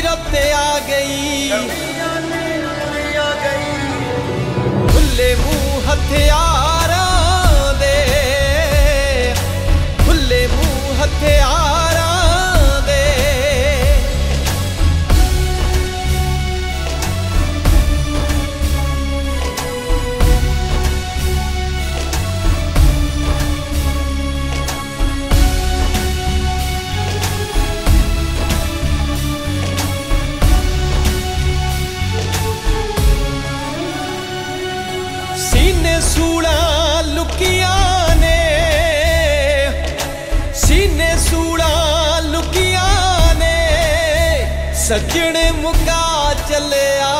रत्ते आ गई, खुले मुंह हथियारां दे, खुले मुंह हथियारां दे। सीने सूला लुकिया ने, सीने सूला लुकिया ने, सजण मुका चलिया,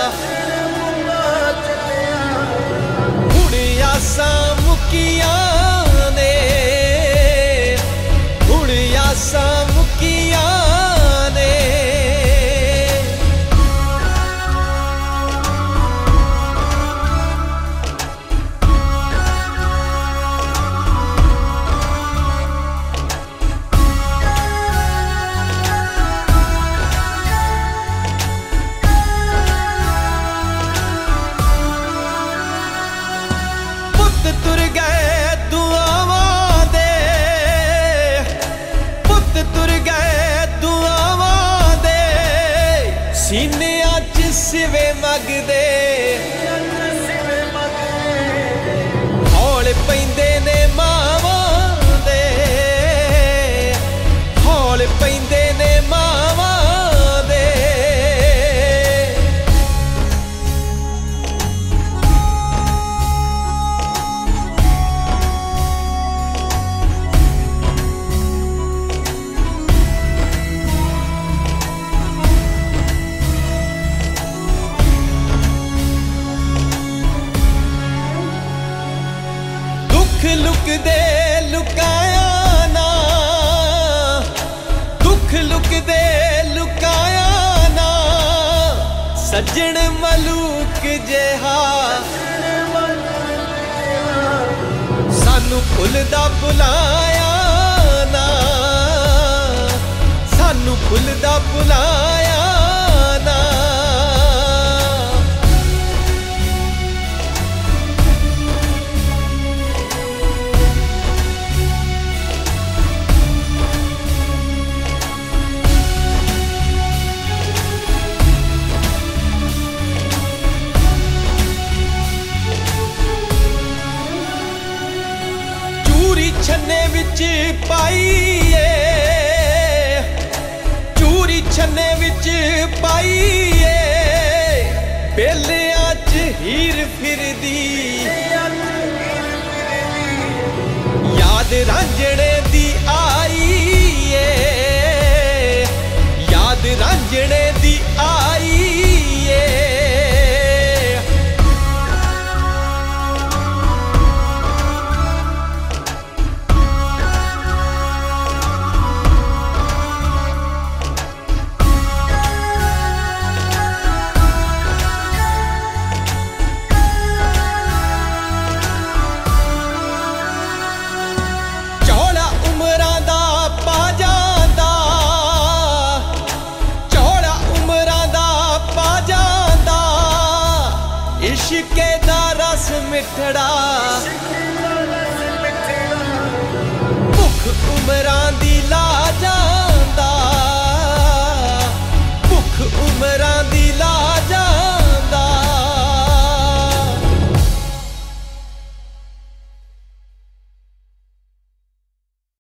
हुण आसां मुकिया ने, हुण आसां मुकिया ने। तुर गए दुआवां दे, पुत तुर गए दुआवां दे, सीनियां च सिवे मंगदे, हौल पैंदे ने मावां दे, हौल पैंदे ने मावां दे। लुक दे लुकाया ना, दुख लुक दे लुकाया ना, सज्जन मलूक जिहा सानू भुलदा भुलाया ना, सानू भुलदा भुलाया ना। छन्ने विच पाईए, चूरी छन्ने विच पाईए, बेलियां च हीर फिरदी, याद रांझणे दी आईए, याद रांझणे दी आईए। इश्के दा रस मिठड़ा, भुख उमरां